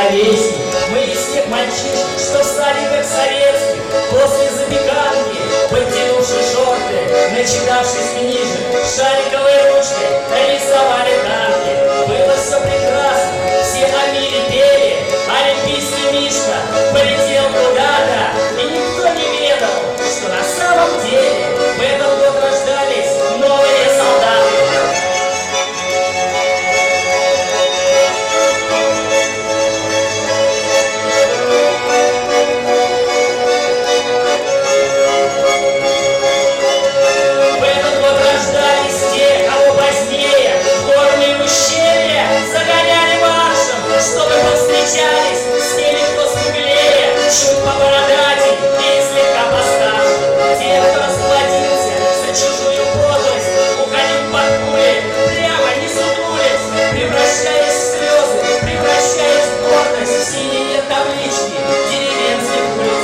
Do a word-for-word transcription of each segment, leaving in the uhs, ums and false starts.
ровесник, мы из тех мальчишек, что стали как советских, после запеканки, подтянувши шорты, начитавшись книжек, шариковой ручкой рисовали танки. Было все прекрасно, все о мире пели, олимпийский Мишка полетел куда-то, и никто не ведал, что на самом деле в этот год рождались новые солдаты. Чтобы повстречались с теми, кто смуглее, чуть побородатей и слегка постарше. Те, кто расплодился за чужую подлость, уходил под пули, прямо не сутулись, превращаясь в слезы, превращаясь в гордость, в синие таблички деревенских улиц.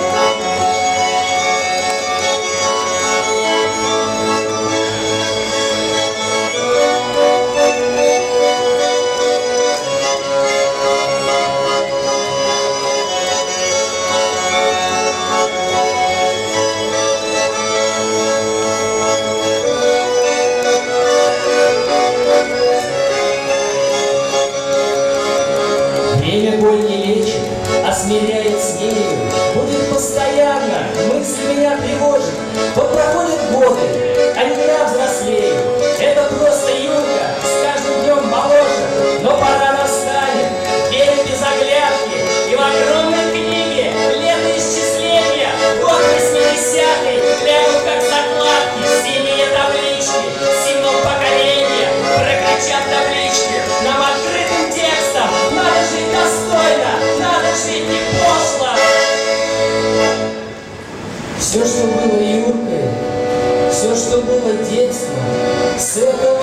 Время боль не лечит, а смиряет с нею. Будет постоянно, мысли меня тревожат. Вот проходят годы, а не я взрослею. Это просто Юрка, с каждым днем моложе. Но пора настанет, верю без оглядки. И в огромной книге летоисчисления, год восьмидесятый, гляну как закладки, синие таблички, символ поколения. Прокричат таблички нам открытым текстом. Надо жить достойно, надо жить не пошло. Все, что было Юркой, все, что было детством, с этого